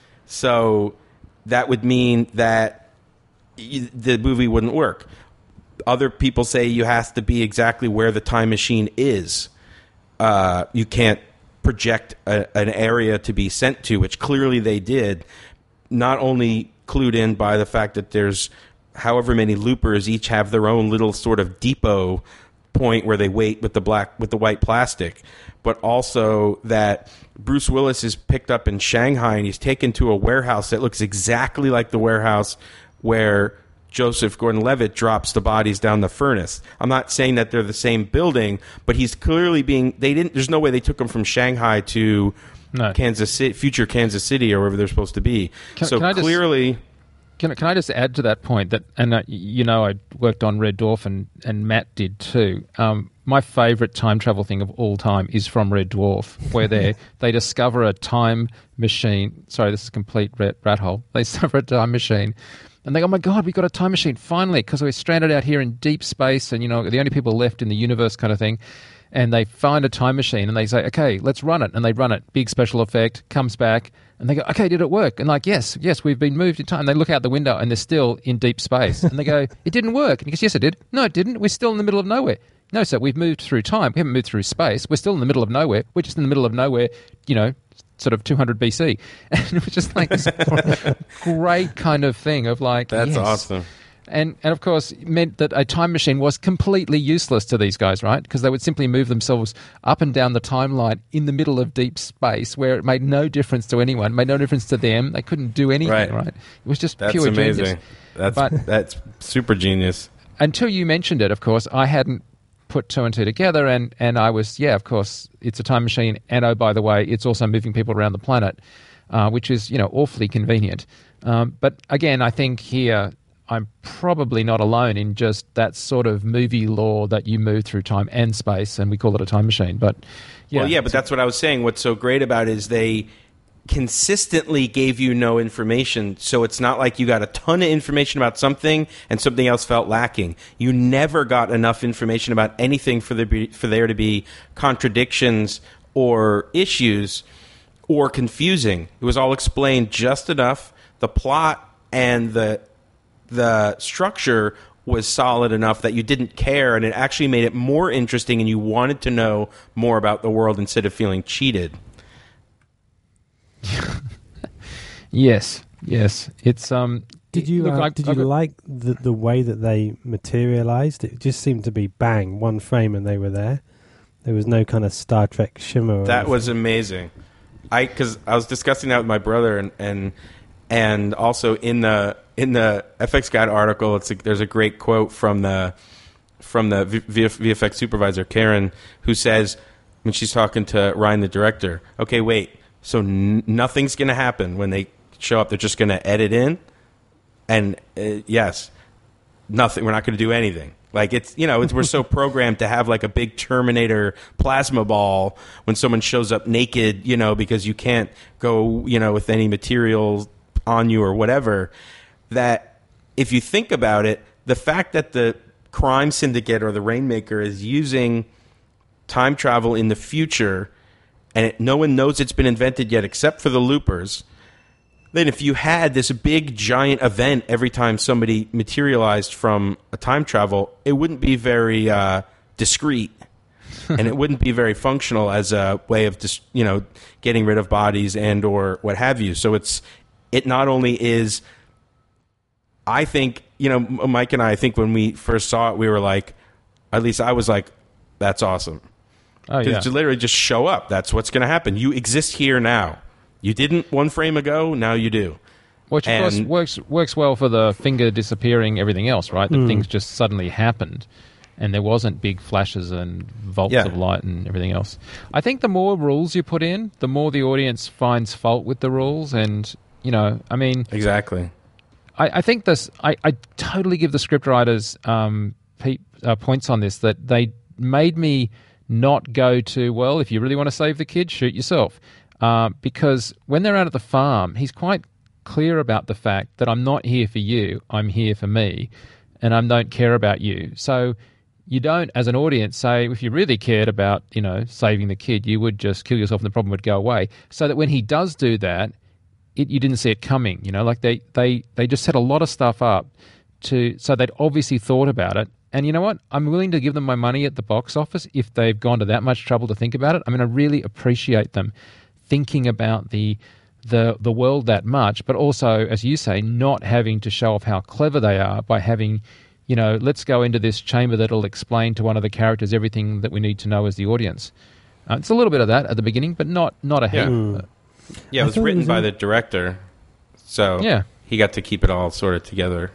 So that would mean that y- the movie wouldn't work. Other people say you have to be exactly where the time machine is. Uh, you can't project a, an area to be sent to, which clearly they did. Not only clued in by the fact that there's however many loopers each have their own little sort of depot point where they wait with the black with the white plastic, but also that Bruce Willis is picked up in Shanghai and he's taken to a warehouse that looks exactly like the warehouse where Joseph Gordon-Levitt drops the bodies down the furnace. I'm not saying that they're the same building, but he's clearly being they didn't there's no way they took him from Shanghai to No. Kansas City, future Kansas City, or wherever they're supposed to be. Can- so can I just- clearly, Can, can I just add to that point that, and uh, you know, I worked on Red Dwarf, and, and Matt did too. Um, my favourite time travel thing of all time is from Red Dwarf, where they they discover a time machine. Sorry, this is a complete rat, rat hole. They discover a time machine, and they go, "Oh my God, we got a time machine finally!" Because we're stranded out here in deep space, and you know, the only people left in the universe, kind of thing. And they find a time machine, and they say, "Okay, let's run it." And they run it. Big special effect comes back. And they go, "Okay, did it work?" And like, yes, yes, we've been moved in time. They look out the window and they're still in deep space. And they go, "It didn't work." And he goes, "Yes, it did." "No, it didn't. We're still in the middle of nowhere." "No, sir, we've moved through time. We haven't moved through space. We're still in the middle of nowhere. We're just in the middle of nowhere, you know, sort of two hundred B C." And it was just like this great kind of thing of like, that's yes. awesome. And, and of course, it meant that a time machine was completely useless to these guys, right? Because they would simply move themselves up and down the timeline in the middle of deep space where it made no difference to anyone, made no difference to them. They couldn't do anything, right? right? It was just that's pure amazing. genius. That's but that's super genius. Until you mentioned it, of course, I hadn't put two and two together, and, and I was, yeah, of course, it's a time machine, and oh, by the way, it's also moving people around the planet, uh, which is, you know, awfully convenient. Um, but again, I think here I'm probably not alone in just that sort of movie lore that you move through time and space, and we call it a time machine. But yeah, well, yeah, but that's what I was saying. What's so great about it is they consistently gave you no information, so it's not like you got a ton of information about something and something else felt lacking. You never got enough information about anything for there be, for there to be contradictions or issues or confusing. It was all explained just enough. The plot and the the structure was solid enough that you didn't care, and it actually made it more interesting, and you wanted to know more about the world instead of feeling cheated. yes, yes. It's um. Did you look, uh, I, did I, you I, like the the way that they materialized? It just seemed to be bang, one frame, and they were there. There was no kind of Star Trek shimmer. That anything. was amazing. I because I was discussing that with my brother, and and and also in the in the F X Guide article, it's a, there's a great quote from the from the v- VFX supervisor Karen, who says when she's talking to Ryan, the director, okay, wait, so n- nothing's going to happen when they show up. They're just going to edit in, and uh, yes, nothing. We're not going to do anything. Like it's you know it's, we're so programmed to have like a big Terminator plasma ball when someone shows up naked, you know, because you can't go you know with any materials on you or whatever. That if you think about it, the fact that the crime syndicate or the Rainmaker is using time travel in the future, and it, no one knows it's been invented yet except for the loopers, then if you had this big giant event every time somebody materialized from a time travel, it wouldn't be very uh, discreet. And it wouldn't be very functional as a way of just, you know, getting rid of bodies and or what have you. So it's it not only is, I think, you know, Mike and I, I think when we first saw it, we were like, at least I was like, that's awesome. oh yeah. To literally just show up. That's what's going to happen. You exist here now. You didn't one frame ago, now you do. Which, of and, course, works works well for the finger disappearing, everything else, right? That Mm. things just suddenly happened, and there wasn't big flashes and volts Yeah. of light and everything else. I think the more rules you put in, the more the audience finds fault with the rules, and, you know, I mean... Exactly. I, I think this... I, I totally give the scriptwriters um, pe- uh, points on this, that they made me not go to, well, if you really want to save the kid, shoot yourself. Uh, because when they're out at the farm, he's quite clear about the fact that I'm not here for you, I'm here for me, and I don't care about you. So you don't, as an audience, say, if you really cared about, you know, saving the kid, you would just kill yourself and the problem would go away. So that when he does do that, it, you didn't see it coming, you know, like they, they, they just set a lot of stuff up to, so they'd obviously thought about it. And you know what? I'm willing to give them my money at the box office if they've gone to that much trouble to think about it. I mean, I really appreciate them thinking about the the the world that much, but also, as you say, not having to show off how clever they are by having, you know, let's go into this chamber that'll explain to one of the characters everything that we need to know as the audience. Uh, it's a little bit of that at the beginning, but not not a heap. Yeah. Mm. Yeah, it I was thought it written was by in- the director, so Yeah. he got to keep it all sort of together.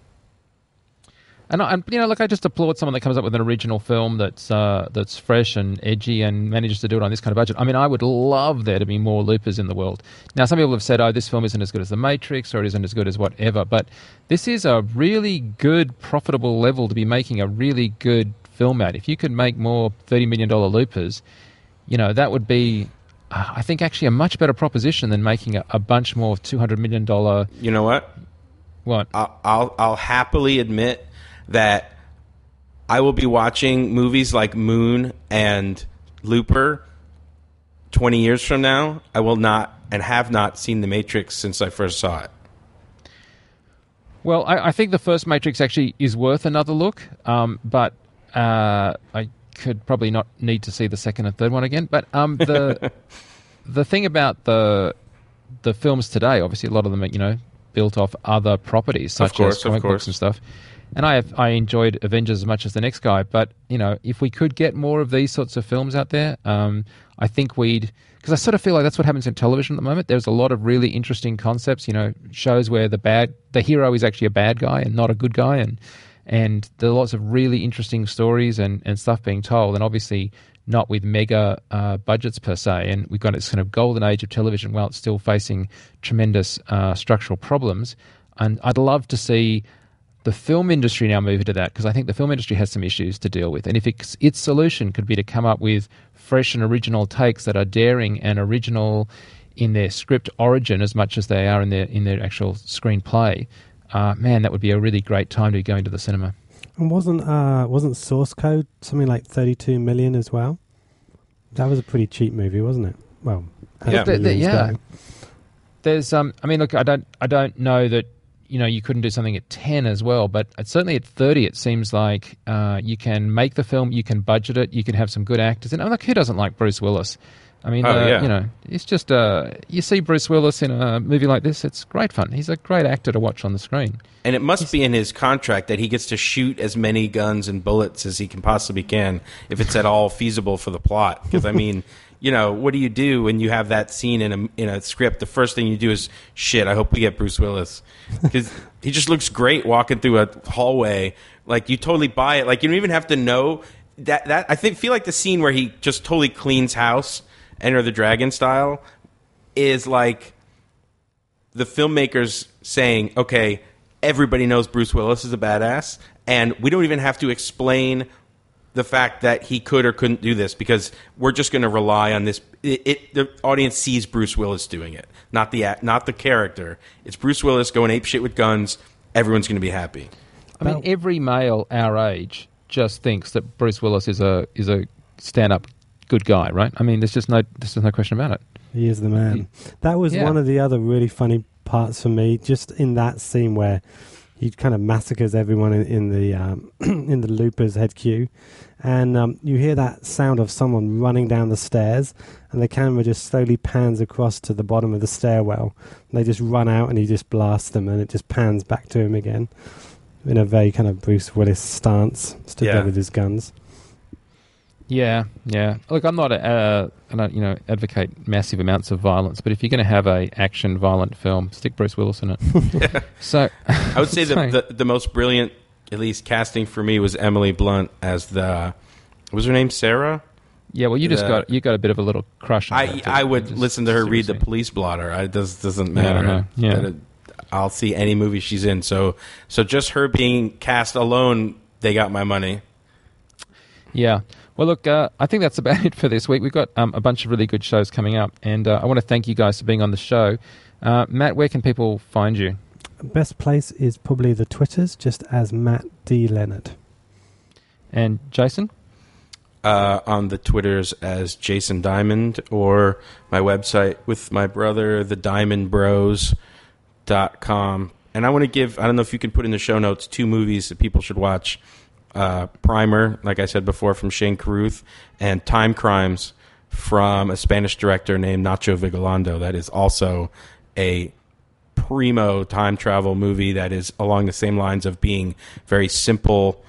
And, I, and you know, like I just applaud someone that comes up with an original film that's uh, that's fresh and edgy and manages to do it on this kind of budget. I mean, I would love there to be more loopers in the world. Now, some people have said, "Oh, this film isn't as good as The Matrix, or it isn't as good as whatever." But this is a really good, profitable level to be making a really good film at. If you could make more thirty million dollar loopers, you know, that would be, uh, I think, actually a much better proposition than making a, a bunch more two hundred million dollar. You know what? What? I'll, I'll I'll happily admit that I will be watching movies like Moon and Looper twenty years from now. I will not and have not seen The Matrix since I first saw it. Well, I, I think the first Matrix actually is worth another look, um, but uh, I could probably not need to see the second and third one again. But um, the the thing about the the films today, obviously, a lot of them are, you know, built off other properties, such Of course, as comic of course. books and stuff. And I have, I enjoyed Avengers as much as the next guy, but you know, if we could get more of these sorts of films out there, um, I think we'd, because I sort of feel like that's what happens in television at the moment. There's a lot of really interesting concepts, you know, shows where the bad, the hero is actually a bad guy and not a good guy, and and there are lots of really interesting stories and, and stuff being told, and obviously not with mega uh, budgets per se. And we've got this kind of golden age of television while it's still facing tremendous uh, structural problems. And I'd love to see the film industry now move into that, because I think the film industry has some issues to deal with. And if it's, its solution could be to come up with fresh and original takes that are daring and original in their script origin as much as they are in their in their actual screenplay, uh, man, that would be a really great time to be going to the cinema. And wasn't uh, wasn't Source Code something like thirty-two million as well? That was a pretty cheap movie, wasn't it? Well, Yeah. The- the- yeah. ago. There's, um, I mean, look, I don't, I don't know that, you know, you couldn't do something at ten as well, but certainly at thirty, it seems like uh, you can make the film, you can budget it, you can have some good actors. And like, who doesn't like Bruce Willis? I mean, Oh, uh, yeah. you know, it's just, uh, you see Bruce Willis in a movie like this, it's great fun. He's a great actor to watch on the screen. And it must be in his contract that he gets to shoot as many guns and bullets as he can possibly can, if it's at all feasible for the plot. Because, I mean, you know, what do you do when you have that scene in a in a script? The first thing you do is, shit, I hope we get Bruce Willis. Because he just looks great walking through a hallway. Like, you totally buy it. Like, you don't even have to know that. that I think feel like the scene where he just totally cleans house, Enter the Dragon style, is like the filmmakers saying, okay, everybody knows Bruce Willis is a badass, and we don't even have to explain the fact that he could or couldn't do this, because we're just going to rely on this. It, it, the audience sees Bruce Willis doing it, not the act- not the character. It's Bruce Willis going apeshit with guns. Everyone's going to be happy. I mean, every male our age just thinks that Bruce Willis is a is a stand-up good guy, right? I mean, there's just no there's just no question about it. He is the man. That was Yeah. one of the other really funny parts for me, just in that scene where he kind of massacres everyone in, in the um, in the Loopers H Q, and um, you hear that sound of someone running down the stairs, and the camera just slowly pans across to the bottom of the stairwell, and they just run out, and he just blasts them, and it just pans back to him again in a very kind of Bruce Willis stance, stood Yeah. there with his guns. Yeah, yeah. Look, I'm not a, uh, I don't, you know, advocate massive amounts of violence, but if you're going to have a action violent film, stick Bruce Willis in it. So I would say the, sorry. the the most brilliant, at least casting for me, was Emily Blunt as the. What was her name? Sarah. yeah, well, you just the- got you got a bit of a little crush on I her, too. I would Just listen to her read the seriously. police blotter. I, it does doesn't Yeah, I matter. know. Yeah. That it- I'll see any movie she's in. So so just her being cast alone, they got my money. Yeah. Well, look, uh, I think that's about it for this week. We've got um, a bunch of really good shows coming up, and uh, I want to thank you guys for being on the show. Uh, Matt, where can people find you? Best place is probably the Twitters, just as Matt D. Leonard. And Jason? Uh, on the Twitters as Jason Diamond, or my website with my brother, the diamond bros dot com. And I want to give, I don't know if you can put in the show notes, two movies that people should watch. Uh, Primer, like I said before, from Shane Carruth, and Time Crimes from a Spanish director named Nacho Vigalondo. That is also a primo time travel movie that is along the same lines of being very simple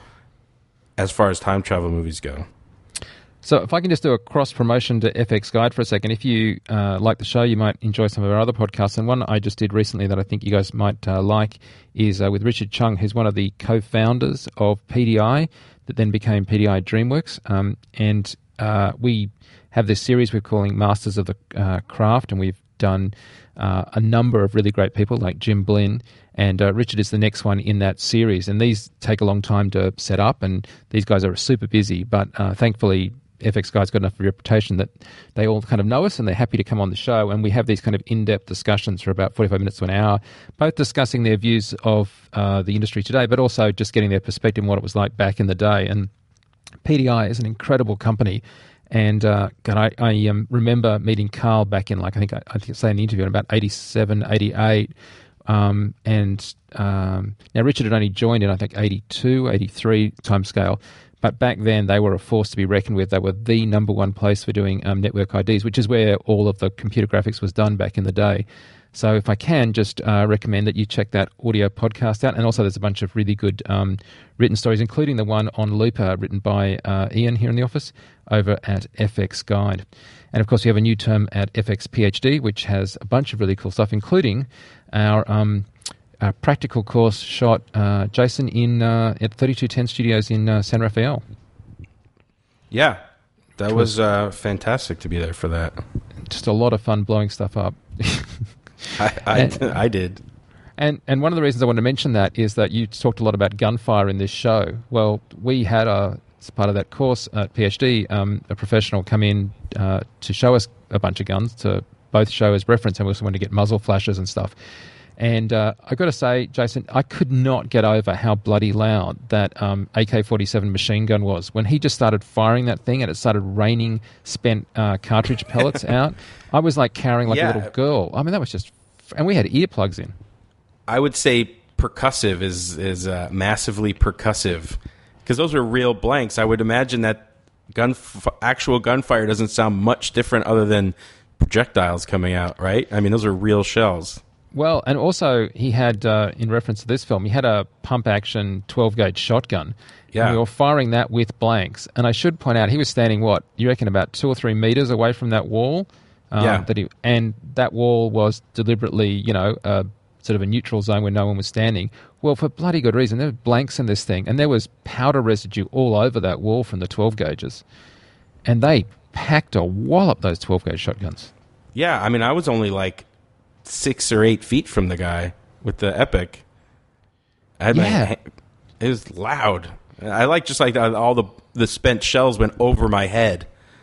as far as time travel movies go. So if I can just do a cross-promotion to F X Guide for a second. If you uh, like the show, you might enjoy some of our other podcasts. And one I just did recently that I think you guys might uh, like is uh, with Richard Chung, who's one of the co-founders of P D I that then became P D I DreamWorks. Um, and uh, we have this series we're calling Masters of the uh, Craft, and we've done uh, a number of really great people like Jim Blinn. And uh, Richard is the next one in that series. And these take a long time to set up, and these guys are super busy. But uh, thankfully, F X Guide's got enough reputation that they all kind of know us and they're happy to come on the show. And we have these kind of in-depth discussions for about forty-five minutes to an hour, both discussing their views of uh, the industry today, but also just getting their perspective on what it was like back in the day. And P D I is an incredible company. And uh, God, I, I um, remember meeting Carl back in, like, I think I, I think I say in the interview, in about eighty-seven, eighty-eight. Um, and um, now Richard had only joined in, I think, eighty-two, eighty-three timescale. But back then, they were a force to be reckoned with. They were the number one place for doing um, network I Ds, which is where all of the computer graphics was done back in the day. So if I can, just uh, recommend that you check that audio podcast out. And also there's a bunch of really good um, written stories, including the one on Looper written by uh, Ian here in the office over at F X Guide. And of course, we have a new term at F X PhD, which has a bunch of really cool stuff, including our, um, our practical course shot, uh, Jason, in uh, at thirty-two ten Studios in uh, San Rafael. Yeah, that was uh, fantastic to be there for that. Just a lot of fun blowing stuff up. I, I, and, I did. And and one of the reasons I wanted to mention that is that you talked a lot about gunfire in this show. Well, we had, a, as part of that course at PhD, um, a professional come in uh, to show us a bunch of guns, to both show as reference, and we also wanted to get muzzle flashes and stuff. And uh, I've got to say, Jason, I could not get over how bloody loud that um, A K forty-seven machine gun was. When he just started firing that thing and it started raining spent uh, cartridge pellets out, I was like carrying like yeah. a little girl. I mean, that was just... And we had earplugs in. I would say percussive is, is uh, massively percussive. Because those are real blanks. I would imagine that gun f- actual gunfire doesn't sound much different other than projectiles coming out, right? I mean, those are real shells. Well, and also he had, uh, in reference to this film, he had a pump-action twelve-gauge shotgun. Yeah. And we were firing that with blanks. And I should point out, he was standing, what, you reckon about two or three meters away from that wall? Um, yeah. That he, and that wall was deliberately, you know, uh, sort of a neutral zone where no one was standing. Well, for bloody good reason. There were blanks in this thing. And there was powder residue all over that wall from the twelve gauges. And they packed a wallop, those twelve-gauge shotguns. Yeah, I mean, I was only like six or eight feet from the guy with the Epic. I had Yeah. my, it was loud. I like just like all the the spent shells went over my head.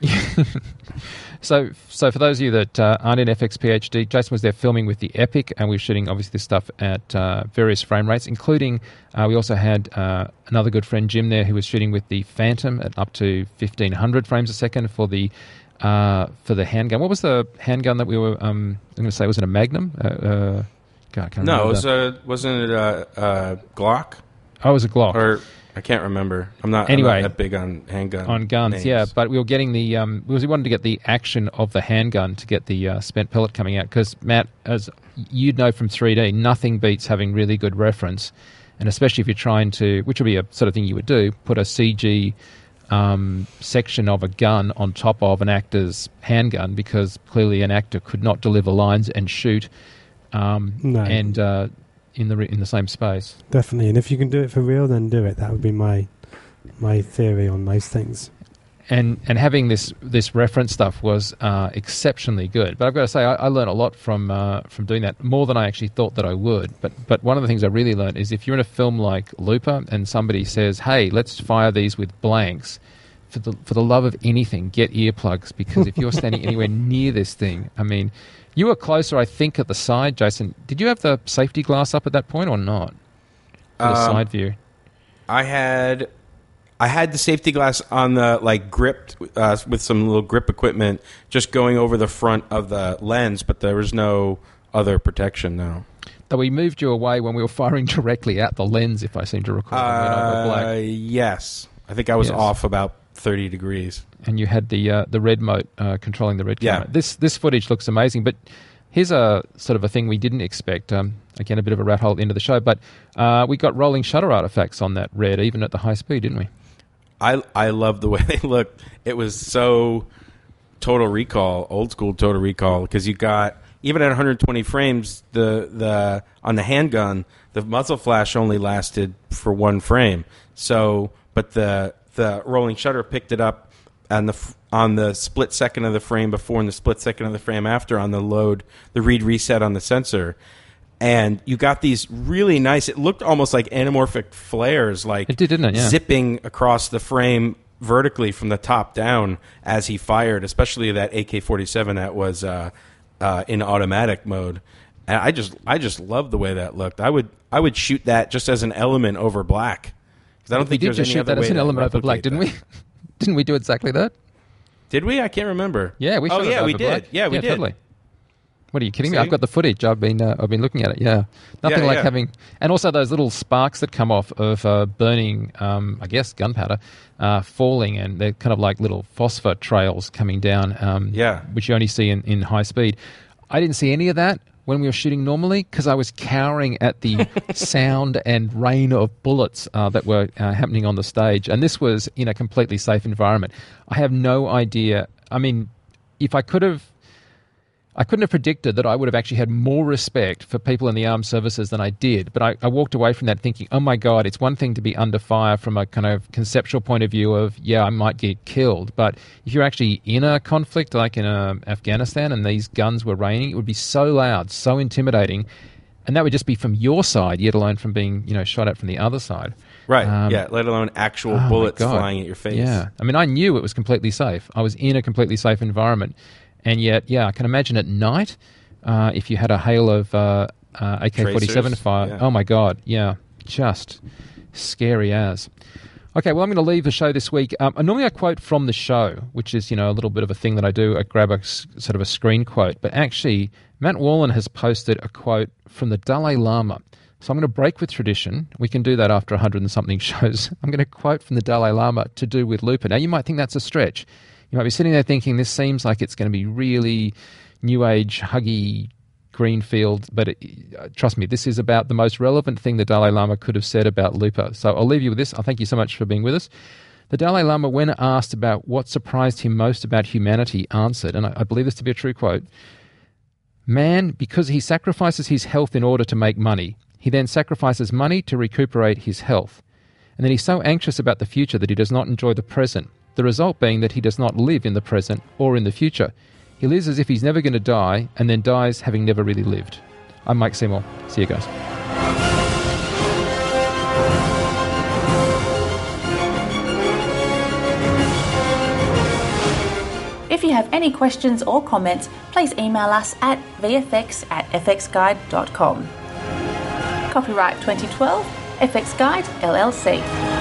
So, so for those of you that uh, aren't in F X PhD, Jason was there filming with the Epic, and we were shooting obviously this stuff at uh, various frame rates, including uh, we also had uh, another good friend Jim there who was shooting with the Phantom at up to fifteen hundred frames a second for the uh, for the handgun. What was the handgun that we were? Um, I'm going to say was it a Magnum? Uh, uh, God, I can't No, remember. it was a, wasn't it a, a Glock? Oh, it was a Glock. Or I can't remember. I'm not, Anyway, I'm not that big on handgun on guns, names. yeah. But we were getting the um, we wanted to get the action of the handgun to get the uh, spent pellet coming out, because Matt, as you'd know from three D, nothing beats having really good reference, and especially if you're trying to, which would be a sort of thing you would do, put a C G um, section of a gun on top of an actor's handgun, because clearly an actor could not deliver lines and shoot um, No. and uh, in the in the same space. Definitely, and if you can do it for real, then do it. That would be my my theory on most things. And and having this this reference stuff was uh, exceptionally good. But I've got to say, I, I learned a lot from uh, from doing that, more than I actually thought that I would. But but one of the things I really learned is if you're in a film like Looper and somebody says, "Hey, let's fire these with blanks," for the for the love of anything, get earplugs, because if you're standing anywhere near this thing, I mean, you were closer, I think, at the side, Jason. Did you have the safety glass up at that point or not? For the Um, side view. I had I had the safety glass on the like gripped uh, with some little grip equipment, just going over the front of the lens, but there was no other protection. No. That we moved you away when we were firing directly at the lens, if I seem to recall. when we went over Uh, black. yes, I think I was Yes. off about thirty degrees. And you had the uh, the red mote uh, controlling the red Yeah. camera. This this footage looks amazing, but here's a sort of a thing we didn't expect. Um, again, a bit of a rat hole into the show, but uh, we got rolling shutter artifacts on that red, even at the high speed, didn't we? I I love the way they looked. It was so Total Recall, old school Total Recall, because you got even at one hundred twenty frames, the the on the handgun, the muzzle flash only lasted for one frame. So, but the the rolling shutter picked it up on the f- on the split second of the frame before and the split second of the frame after on the load, the read reset on the sensor. And you got these really nice, it looked almost like anamorphic flares, like It did, didn't it? Yeah. zipping across the frame vertically from the top down as he fired, especially that A K forty-seven that was uh, uh, in automatic mode. And I just I just love the way that looked. I would I would shoot that just as an element over black. Because I don't we think did there's just any shoot other that as way an to element over black, replicate didn't that. we? Didn't we do exactly that? Did we? I can't remember. Yeah, we shot Oh it yeah, we over did. black. Yeah, we did. Totally. What are you kidding me? See? I've got the footage. I've been uh, I've been looking at it. Yeah, nothing Yeah, like yeah. having, and also those little sparks that come off of uh, burning, um, I guess, gunpowder, uh, falling, and they're kind of like little phosphor trails coming down. Um, Yeah. which you only see in, in high speed. I didn't see any of that, when we were shooting normally because I was cowering at the sound and rain of bullets uh, that were uh, happening on the stage. And this was in a completely safe environment. I have no idea. I mean, if I could have, I couldn't have predicted that I would have actually had more respect for people in the armed services than I did. But I, I walked away from that thinking, oh my God, it's one thing to be under fire from a kind of conceptual point of view of, yeah, I might get killed. But if you're actually in a conflict like in uh, Afghanistan and these guns were raining, it would be so loud, so intimidating. And that would just be from your side, yet alone from being, you know, shot at from the other side. Right, Um, yeah, let alone actual oh bullets my God. flying at your face. Yeah. I mean, I knew it was completely safe. I was in a completely safe environment. And yet, yeah, I can imagine at night, uh, if you had a hail of uh, uh, A K forty-seven Tracers, fire, yeah. oh my God, yeah, just scary as. Okay, well, I'm going to leave the show this week. Um, normally I quote from the show, which is, you know, a little bit of a thing that I do. I grab a s- sort of a screen quote. But actually, Matt Wallen has posted a quote from the Dalai Lama. So I'm going to break with tradition. We can do that after a hundred and something shows. I'm going to quote from the Dalai Lama to do with Looper. Now, you might think that's a stretch. You might be sitting there thinking this seems like it's going to be really new age, huggy, Greenfield, but it, uh, trust me, this is about the most relevant thing the Dalai Lama could have said about Looper. So I'll leave you with this. I'll thank you so much for being with us. The Dalai Lama, when asked about what surprised him most about humanity, answered, and I, I believe this to be a true quote, "Man, because he sacrifices his health in order to make money, he then sacrifices money to recuperate his health. And then he's so anxious about the future that he does not enjoy the present, the result being that he does not live in the present or in the future. He lives as if he's never going to die and then dies having never really lived." I'm Mike Seymour. See you guys. If you have any questions or comments, please email us at v f x at f x guide dot com. Copyright twenty twelve, F X Guide, L L C.